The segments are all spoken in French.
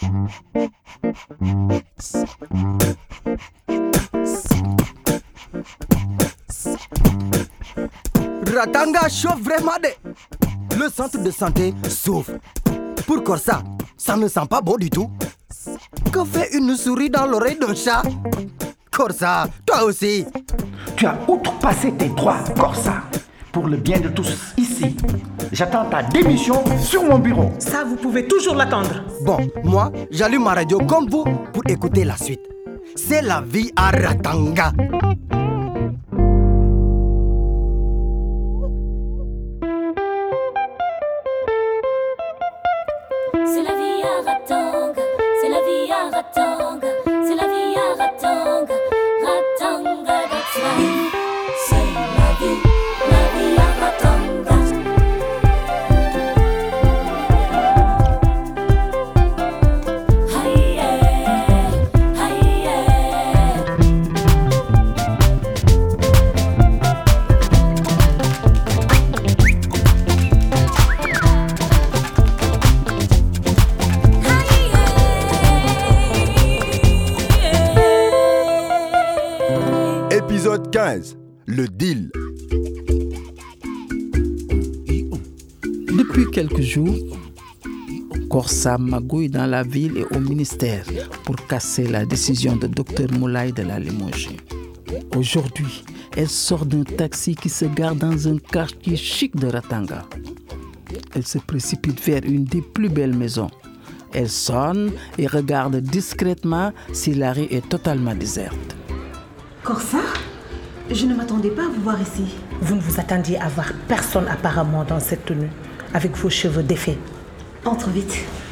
Ratanga chauffe vraiment Le centre de santé souffre. Pour Corsa, ça ne sent pas bon du tout. Que fait une souris dans l'oreille d'un chat? Corsa, toi aussi. Tu as outrepassé tes droits, Corsa. Pour le bien de tous ici. J'attends ta démission sur mon bureau. Ça, vous pouvez toujours l'attendre. Bon, moi, j'allume ma radio comme vous pour écouter la suite. C'est la vie à Ratanga. C'est la vie à Ratanga, c'est la vie à Ratanga, c'est la vie à Ratanga, Ratanga, that's life. C'est la vie à Ratanga. Aïe, aïe, Épisode 15, le deal. Depuis quelques jours, Corsa magouille dans la ville et au ministère pour casser la décision de Dr Moulay de la limoger. Aujourd'hui, elle sort d'un taxi qui se gare dans un quartier chic de Ratanga. Elle se précipite vers une des plus belles maisons. Elle sonne et regarde discrètement si la rue est totalement déserte. Corsa, je ne m'attendais pas à vous voir ici. Vous ne vous attendiez à voir personne apparemment dans cette tenue, avec vos cheveux défaits. Entre vite.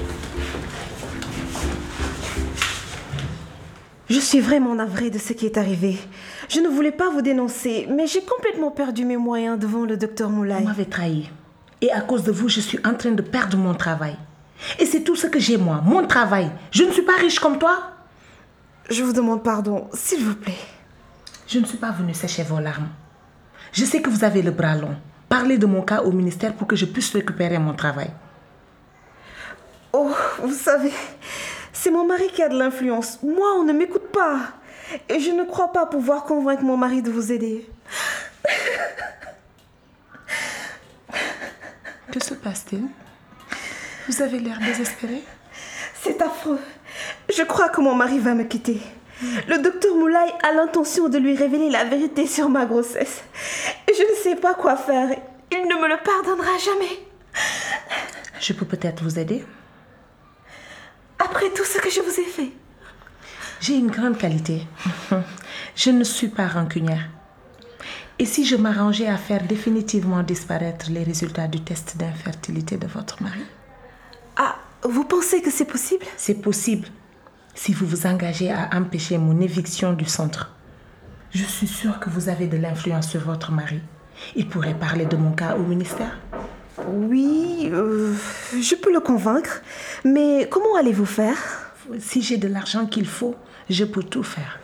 Je suis vraiment navrée de ce qui est arrivé. Je ne voulais pas vous dénoncer, mais j'ai complètement perdu mes moyens devant le docteur Moulay. Vous m'avez trahi. Et à cause de vous, je suis en train de perdre mon travail. Et c'est tout ce que j'ai, moi, mon travail. Je ne suis pas riche comme toi. Je vous demande pardon, s'il vous plaît. Je ne suis pas venue sécher vos larmes. Je sais que vous avez le bras long. Parlez de mon cas au ministère pour que je puisse récupérer mon travail. Oh, vous savez, c'est mon mari qui a de l'influence. Moi, on ne m'écoute pas. Et je ne crois pas pouvoir convaincre mon mari de vous aider. Que se passe-t-il? Vous avez l'air désespéré. C'est affreux. Je crois que mon mari va me quitter. Le docteur Moulay a l'intention de lui révéler la vérité sur ma grossesse. Je ne sais pas quoi faire. Il ne me le pardonnera jamais. Je peux peut-être vous aider? Après tout ce que je vous ai fait. J'ai une grande qualité. Je ne suis pas rancunière. Et si je m'arrangeais à faire définitivement disparaître les résultats du test d'infertilité de votre mari? Ah, vous pensez que c'est possible? C'est possible. Si vous vous engagez à empêcher mon éviction du centre. Je suis sûre que vous avez de l'influence sur votre mari. Il pourrait parler de mon cas au ministère. Oui, je peux le convaincre. Mais comment allez-vous faire? Si j'ai de l'argent qu'il faut, je peux tout faire.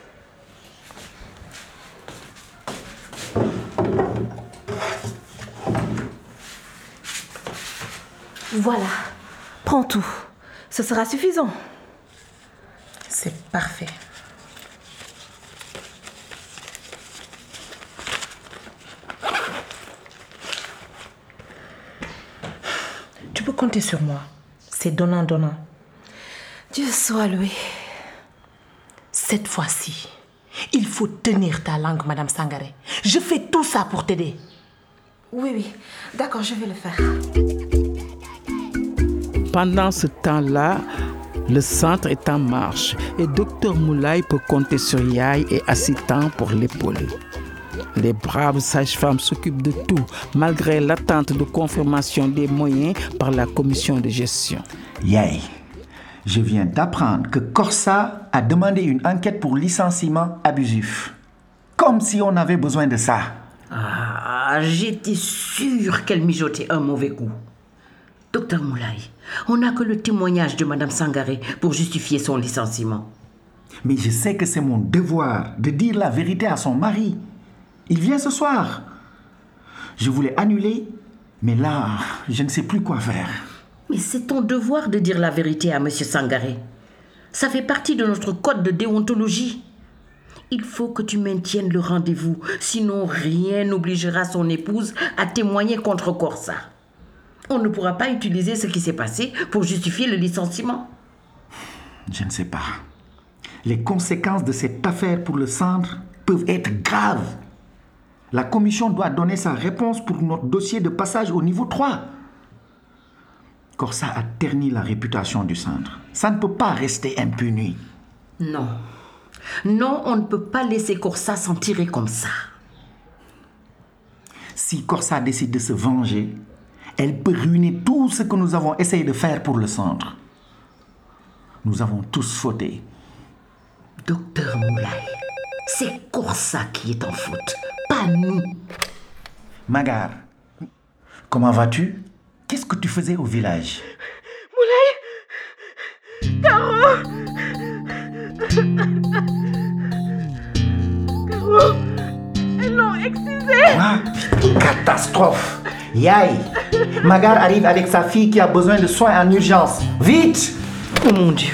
Voilà, prends tout. Ce sera suffisant. C'est parfait. Tu peux compter sur moi. C'est donnant-donnant. Dieu soit loué. Cette fois-ci, il faut tenir ta langue, Madame Sangaré. Je fais tout ça pour t'aider. Oui, d'accord, je vais le faire. Pendant ce temps-là, le centre est en marche et Dr Moulay peut compter sur Yaye et Assistant pour l'épauler. Les braves sages-femmes s'occupent de tout, malgré l'attente de confirmation des moyens par la commission de gestion. Yaye, je viens d'apprendre que Corsa a demandé une enquête pour licenciement abusif. Comme si on avait besoin de ça. Ah, j'étais sûre qu'elle mijotait un mauvais coup. Docteur Moulay, on n'a que le témoignage de Madame Sangaré pour justifier son licenciement. Mais je sais que c'est mon devoir de dire la vérité à son mari. Il vient ce soir. Je voulais annuler, mais là, je ne sais plus quoi faire. Mais c'est ton devoir de dire la vérité à Monsieur Sangaré. Ça fait partie de notre code de déontologie. Il faut que tu maintiennes le rendez-vous, sinon rien n'obligera son épouse à témoigner contre Corsa. On ne pourra pas utiliser ce qui s'est passé pour justifier le licenciement. Je ne sais pas. Les conséquences de cette affaire pour le centre peuvent être graves. La commission doit donner sa réponse pour notre dossier de passage au niveau 3. Corsa a terni la réputation du centre. Ça ne peut pas rester impuni. Non. Non, on ne peut pas laisser Corsa s'en tirer comme ça. Si Corsa décide de se venger, elle peut ruiner tout ce que nous avons essayé de faire pour le centre. Nous avons tous fauté. Docteur Moulay, c'est Corsa qui est en faute, pas nous. Magar, comment vas-tu? Qu'est-ce que tu faisais au village? Moulay, Caro, elles l'ont excisé. Quoi? Catastrophe! Yaï! Magar arrive avec sa fille qui a besoin de soins en urgence. Vite! Oh mon Dieu!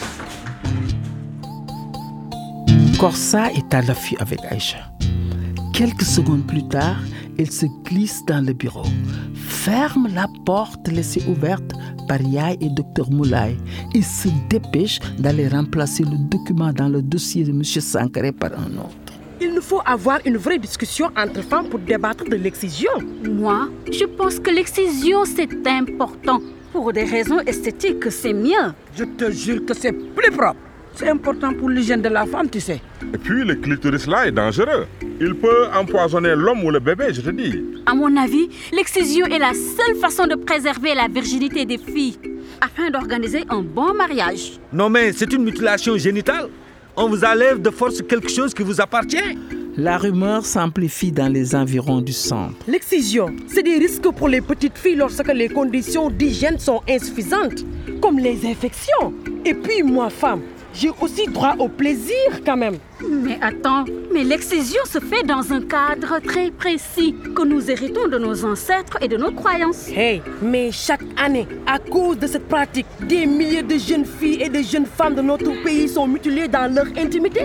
Corsa est à l'affût avec Aïcha. Quelques secondes plus tard, elle se glisse dans le bureau, ferme la porte laissée ouverte par Yaï et Dr Moulay et se dépêche d'aller remplacer le document dans le dossier de M. Sangaré par un autre. Il nous faut avoir une vraie discussion entre femmes pour débattre de l'excision. Moi, je pense que l'excision, c'est important. Pour des raisons esthétiques, c'est mieux. Je te jure que c'est plus propre. C'est important pour l'hygiène de la femme, tu sais. Et puis, le clitoris là est dangereux. Il peut empoisonner l'homme ou le bébé, je te dis. À mon avis, l'excision est la seule façon de préserver la virginité des filles, afin d'organiser un bon mariage. Non mais c'est une mutilation génitale. On vous enlève de force quelque chose qui vous appartient. La rumeur s'amplifie dans les environs du centre. L'excision, c'est des risques pour les petites filles lorsque les conditions d'hygiène sont insuffisantes, comme les infections. Et puis moi, femme, j'ai aussi droit au plaisir quand même. Mais attends, mais l'excision se fait dans un cadre très précis que nous héritons de nos ancêtres et de nos croyances. Hey, mais chaque année, à cause de cette pratique, des milliers de jeunes filles et de jeunes femmes de notre pays sont mutilées dans leur intimité.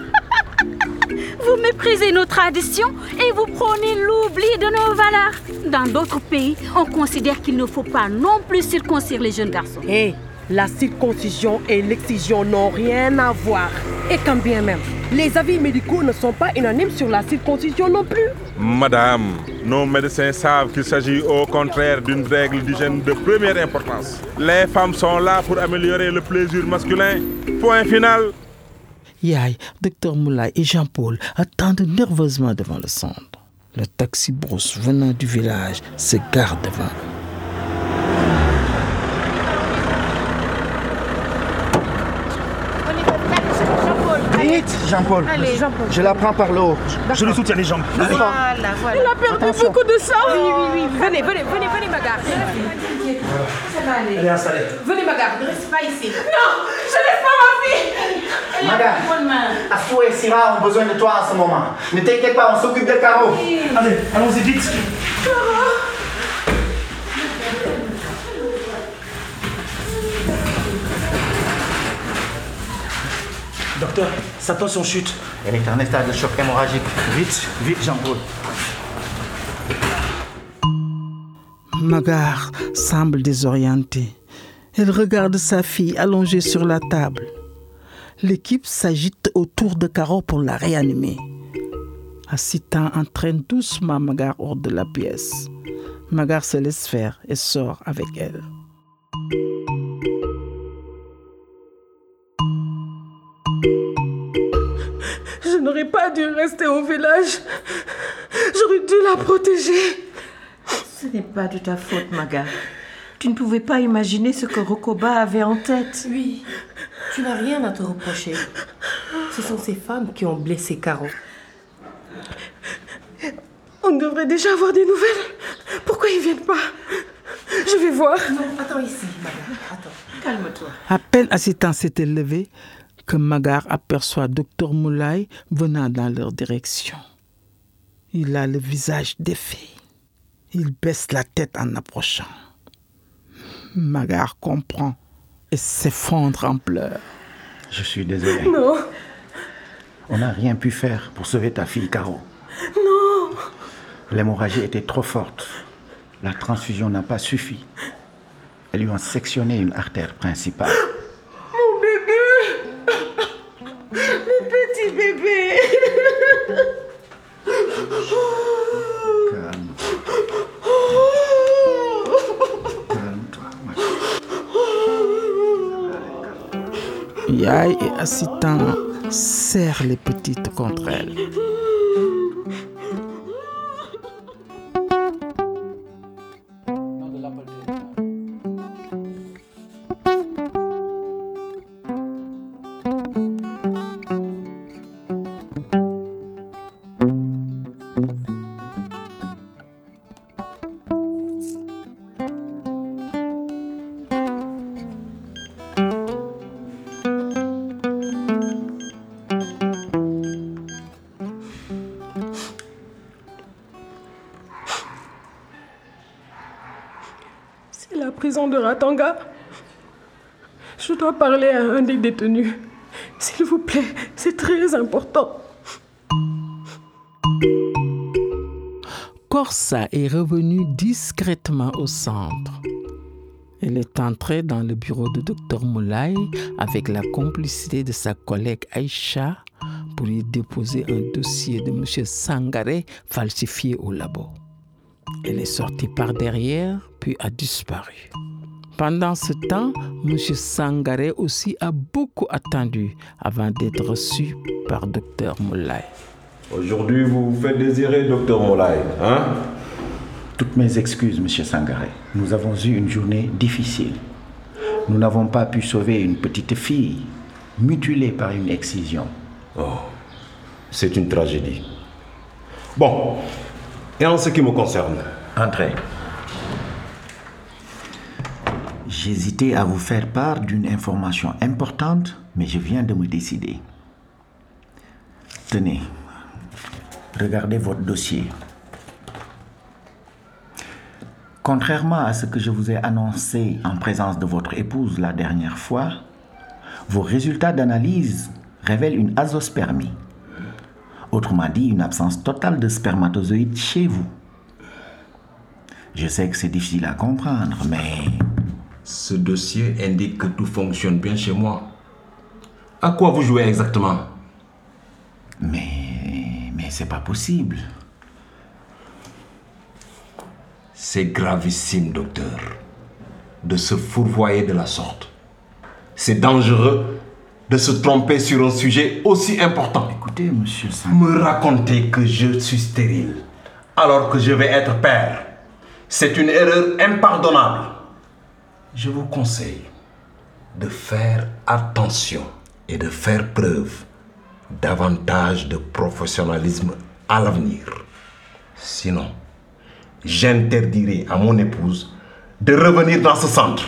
Vous méprisez nos traditions et vous prônez l'oubli de nos valeurs. Dans d'autres pays, on considère qu'il ne faut pas non plus circoncire les jeunes garçons. Hey, la circoncision et l'excision n'ont rien à voir. Et quand bien même, les avis médicaux ne sont pas unanimes sur la circoncision non plus. Madame, nos médecins savent qu'il s'agit au contraire d'une règle d'hygiène de première importance. Les femmes sont là pour améliorer le plaisir masculin. Point final. Yaï, Dr Moulay et Jean-Paul attendent nerveusement devant le centre. Le taxi brousse venant du village se gare devant eux. Vite, Jean-Paul. Allez, Jean-Paul. Je la prends par le haut. Je lui soutiens les jambes. Voilà. Elle a perdu beaucoup de sang. Oui. Venez, Magar. Ça va aller. Elle est installée. Venez, Magar, ne reste pas ici. Non, je laisse pas ma fille. Magar, Astou et Syrah ont besoin de toi en ce moment. Ne t'inquiète pas, on s'occupe de Caro. Allez, allons-y vite. Docteur, sa tension chute. Elle est en état de choc hémorragique. Vite, Jean-Paul. Magar semble désorientée. Elle regarde sa fille allongée sur la table. L'équipe s'agite autour de Caro pour la réanimer. Assitan entraîne doucement Magar hors de la pièce. Magar se laisse faire et sort avec elle. Je n'aurais pas dû rester au village. J'aurais dû la protéger. Ce n'est pas de ta faute, Maga. Tu ne pouvais pas imaginer ce que Rokoba avait en tête. Oui, tu n'as rien à te reprocher. Ce sont ces femmes qui ont blessé Caro. On devrait déjà avoir des nouvelles. Pourquoi ils viennent pas? Je vais voir. Non, attends ici, Magar. Attends, calme-toi. À peine Assitan s'était levé que Magar aperçoit Dr Moulay venant dans leur direction. Il a le visage défait. Il baisse la tête en approchant. Magar comprend et s'effondre en pleurs. Je suis désolé. Non. On n'a rien pu faire pour sauver ta fille, Caro. Non. L'hémorragie était trop forte. La transfusion n'a pas suffi. Elles lui ont sectionné une artère principale. Mon bébé. Mon petit bébé. Yaye et Assitan serrent les petites contre elle. C'est la prison de Ratanga. Je dois parler à un des détenus. S'il vous plaît, c'est très important. Corsa est revenue discrètement au centre. Elle est entrée dans le bureau de Dr Moulay avec la complicité de sa collègue Aïcha pour y déposer un dossier de M. Sangaré falsifié au labo. Elle est sortie par derrière, puis a disparu. Pendant ce temps, M. Sangaré aussi a beaucoup attendu avant d'être reçu par Dr Moulay. Aujourd'hui, vous vous faites désirer, Dr Moulay, hein? Toutes mes excuses, M. Sangaré. Nous avons eu une journée difficile. Nous n'avons pas pu sauver une petite fille mutilée par une excision. Oh, c'est une tragédie. Bon, et en ce qui me concerne? Entrez. J'hésitais à vous faire part d'une information importante, mais je viens de me décider. Tenez, regardez votre dossier. Contrairement à ce que je vous ai annoncé en présence de votre épouse la dernière fois, vos résultats d'analyse révèlent une azospermie. Autrement dit, une absence totale de spermatozoïdes chez vous. Je sais que c'est difficile à comprendre, mais... Ce dossier indique que tout fonctionne bien chez moi. À quoi vous jouez exactement? Mais c'est pas possible. C'est gravissime, docteur, de se fourvoyer de la sorte. C'est dangereux de se tromper sur un sujet aussi important. Écoutez, monsieur Sangaré... Me raconter que je suis stérile alors que je vais être père, c'est une erreur impardonnable. Je vous conseille de faire attention et de faire preuve davantage de professionnalisme à l'avenir. Sinon, j'interdirai à mon épouse de revenir dans ce centre.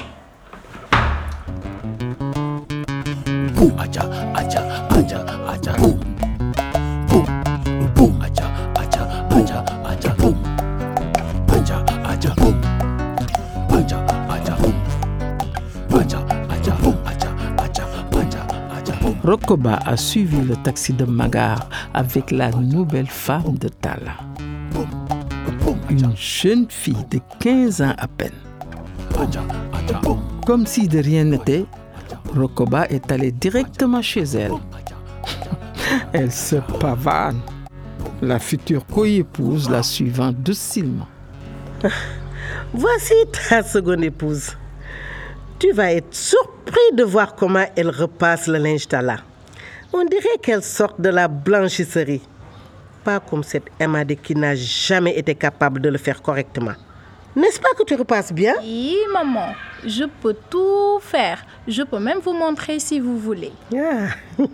Rokoba a suivi le taxi de Magar avec la nouvelle femme de Tala. Une jeune fille de 15 ans à peine. Comme si de rien n'était, Rokoba est allée directement chez elle. Elle se pavane. La future co-épouse la suivant docilement. Voici ta seconde épouse. Tu vas être surpris de voir comment elle repasse le linge Tala. On dirait qu'elle sort de la blanchisserie. Pas comme cette Emade qui n'a jamais été capable de le faire correctement. N'est-ce pas que tu repasses bien? Oui, maman. Je peux tout faire. Je peux même vous montrer si vous voulez. Ah.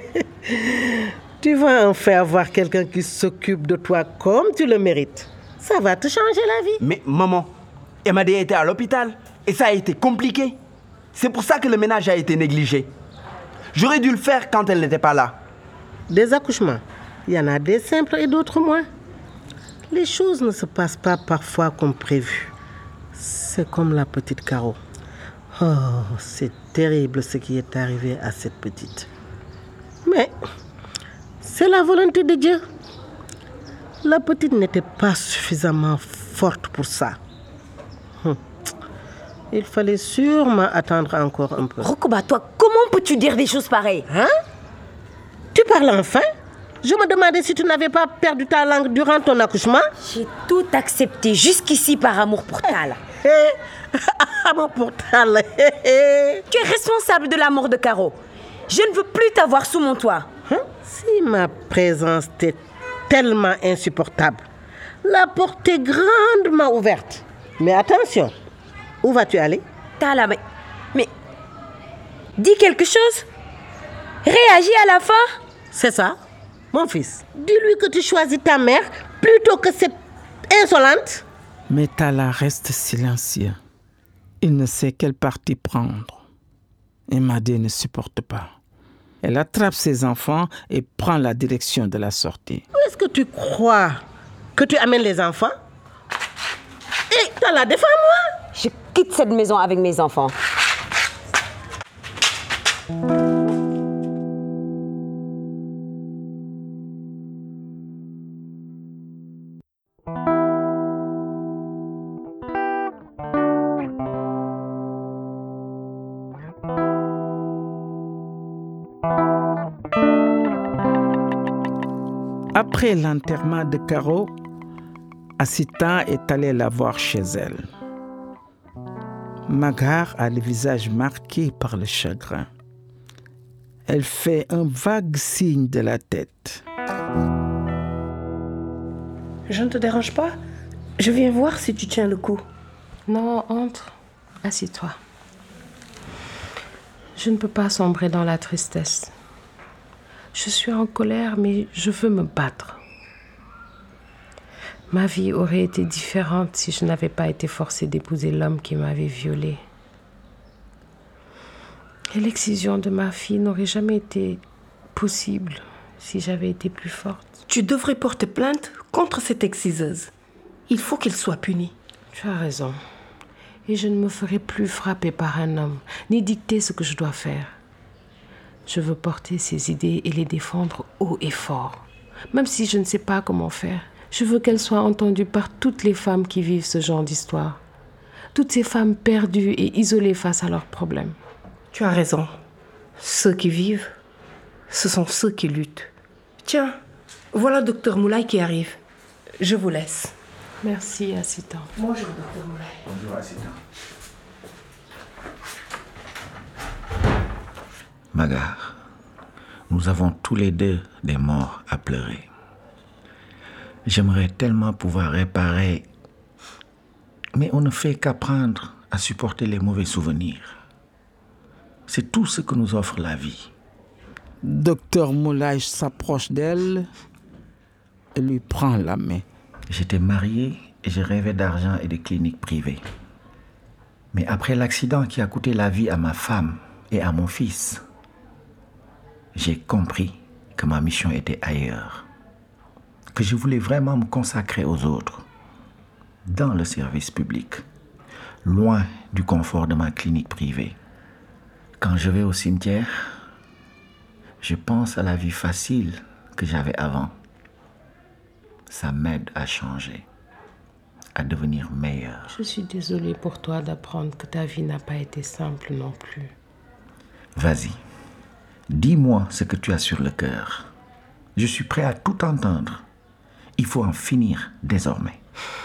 Tu vas enfin avoir quelqu'un qui s'occupe de toi comme tu le mérites. Ça va te changer la vie. Mais maman, Emade était à l'hôpital et ça a été compliqué. C'est pour ça que le ménage a été négligé. J'aurais dû le faire quand elle n'était pas là. Des accouchements, il y en a des simples et d'autres moins. Les choses ne se passent pas parfois comme prévu. C'est comme la petite Caro. Oh, c'est terrible ce qui est arrivé à cette petite. Mais c'est la volonté de Dieu. La petite n'était pas suffisamment forte pour ça. Il fallait sûrement attendre encore un peu. Rokoba, toi, comment peux-tu dire des choses pareilles? Hein? Tu parles enfin? Je me demandais si tu n'avais pas perdu ta langue durant ton accouchement. J'ai tout accepté jusqu'ici par amour pour Tala. Amour pour Tala. Tu es responsable de la mort de Caro. Je ne veux plus t'avoir sous mon toit. Si ma présence t'est tellement insupportable, la porte est grandement ouverte. Mais attention, où vas-tu aller? Tala, mais dis quelque chose. Réagis à la fin. C'est ça, mon fils. Dis-lui que tu choisis ta mère plutôt que cette insolente. Mais Tala reste silencieux. Il ne sait quel parti prendre. Emadé ne supporte pas. Elle attrape ses enfants et prend la direction de la sortie. Où est-ce que tu crois que tu amènes les enfants? Et Tala, défends-moi. Je quitte cette maison avec mes enfants. Après l'enterrement de Caro, Assita est allée la voir chez elle. Magar a le visage marqué par le chagrin. Elle fait un vague signe de la tête. Je ne te dérange pas? Je viens voir si tu tiens le coup. Non, entre. Assis-toi. Je ne peux pas sombrer dans la tristesse. Je suis en colère, mais je veux me battre. Ma vie aurait été différente si je n'avais pas été forcée d'épouser l'homme qui m'avait violée. Et l'excision de ma fille n'aurait jamais été possible si j'avais été plus forte. Tu devrais porter plainte contre cette exciseuse. Il faut qu'elle soit punie. Tu as raison. Et je ne me ferai plus frapper par un homme, ni dicter ce que je dois faire. Je veux porter ses idées et les défendre haut et fort. Même si je ne sais pas comment faire, je veux qu'elles soient entendues par toutes les femmes qui vivent ce genre d'histoire. Toutes ces femmes perdues et isolées face à leurs problèmes. Tu as raison. Ceux qui vivent, ce sont ceux qui luttent. Tiens, voilà Dr Moulay qui arrive. Je vous laisse. Merci, Assita. Bonjour, Dr Moulay. Bonjour, Assita. Magar, nous avons tous les deux des morts à pleurer. J'aimerais tellement pouvoir réparer, mais on ne fait qu'apprendre à supporter les mauvais souvenirs. C'est tout ce que nous offre la vie. Docteur Moulay s'approche d'elle et lui prend la main. J'étais marié et je rêvais d'argent et de cliniques privées. Mais après l'accident qui a coûté la vie à ma femme et à mon fils, j'ai compris que ma mission était ailleurs, que je voulais vraiment me consacrer aux autres, dans le service public, loin du confort de ma clinique privée. Quand je vais au cimetière, je pense à la vie facile que j'avais avant. Ça m'aide à changer, à devenir meilleur. Je suis désolée pour toi d'apprendre que ta vie n'a pas été simple non plus. Vas-y. Dis-moi ce que tu as sur le cœur. Je suis prêt à tout entendre. Il faut en finir désormais.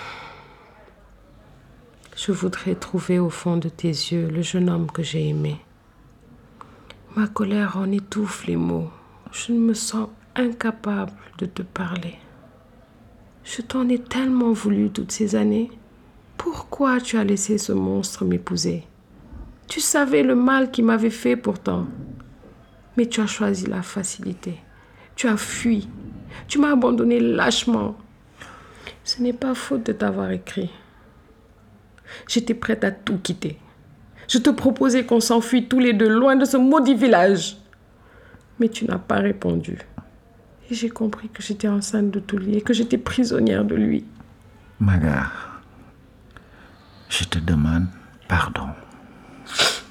Je voudrais trouver au fond de tes yeux le jeune homme que j'ai aimé. Ma colère en étouffe les mots. Je me sens incapable de te parler. Je t'en ai tellement voulu toutes ces années. Pourquoi tu as laissé ce monstre m'épouser? Tu savais le mal qu'il m'avait fait pourtant. Mais tu as choisi la facilité. Tu as fui. Tu m'as abandonné lâchement. Ce n'est pas faute de t'avoir écrit. J'étais prête à tout quitter. Je te proposais qu'on s'enfuit tous les deux loin de ce maudit village. Mais tu n'as pas répondu. Et j'ai compris que j'étais enceinte de Touli et que j'étais prisonnière de lui. Magar, je te demande pardon.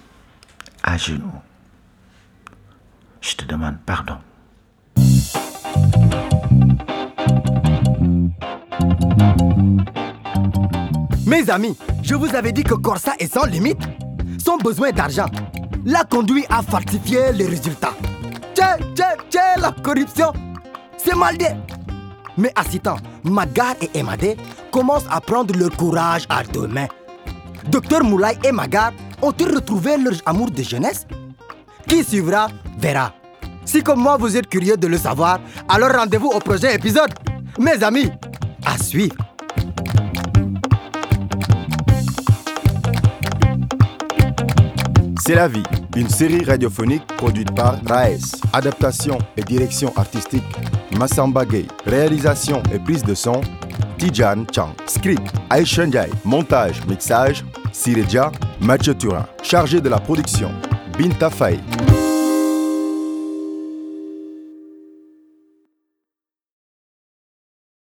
à genoux. Je te demande pardon. Mes amis, je vous avais dit que Corsa est sans limite. Son besoin d'argent l'a conduit à falsifier les résultats. La corruption, c'est mal dit. Mais à ce temps, Magar et Emadé commencent à prendre leur courage à deux mains. Docteur Moulay et Magar ont-ils retrouvé leur amour de jeunesse? Qui suivra, verra. Si comme moi vous êtes curieux de le savoir, alors rendez-vous au prochain épisode. Mes amis, à suivre. C'est la vie, une série radiophonique produite par RAES. Adaptation et direction artistique, Massamba Gay. Réalisation et prise de son, Tijan Chang. Script, Aïcha Ndiaye. Montage, mixage, Sireja, Mathieu Turin. Chargé de la production, Binta Faye.